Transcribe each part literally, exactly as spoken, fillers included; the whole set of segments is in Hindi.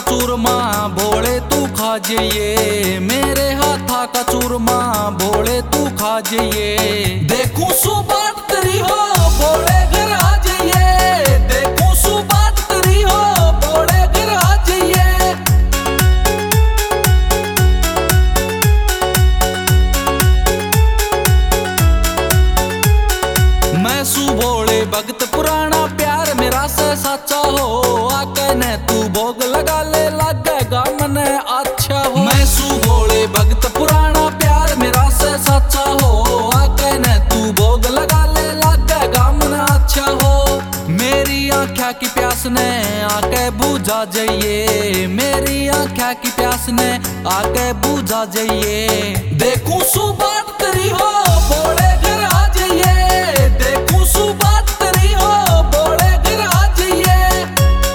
चूरमा भोले तू खा जाइए, मेरे हाथा का चूरमा भोले तू खा जाइए। देखूं सुबात तेरी हो भोले घर आ जाइए, देखूं सुबात तेरी हो भोले घर आ जाइए। मैं सु भोले भगत पुराना प्यार मेरा से सच्चा हो, आके ने तू भोग लगा ले लगेगा मने अच्छा हो। मैं सु भोले भगत पुराना प्यार मेरा से सच्चा हो, आके ने तू भोग लगा ले लगेगा मने अच्छा हो। मेरी आँखा की प्यास ने आके बुझा जाइए, मेरी आँखा की प्यास ने आके बुझा जाइए। देखूं सुबात तेरी हो भोले घर आ जाइए, देखूं सुबात तेरी हो भोले घर आ जाइए।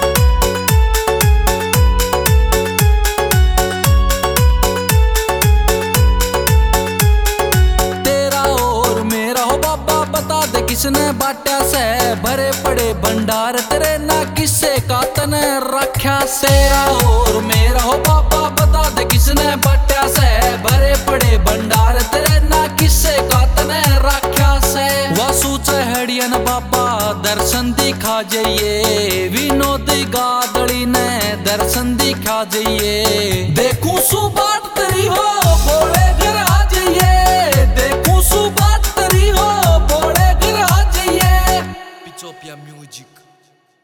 तेरा और मेरा हो बाबा बता दे किसने बाटा से, भरे पड़े भंडार तेरे ना किससे का तने रखा से। तेरा और मेरा हो बाबा बता दे किसने बाटा से, भरे पड़े भंडार तेरे ना किससे का तने रखा से। वासु चहड़ियन बाबा दर्शन दिखा जाइए, विनोद गादड़ी ने दर्शन दिखा जाइए। देखूं सुबह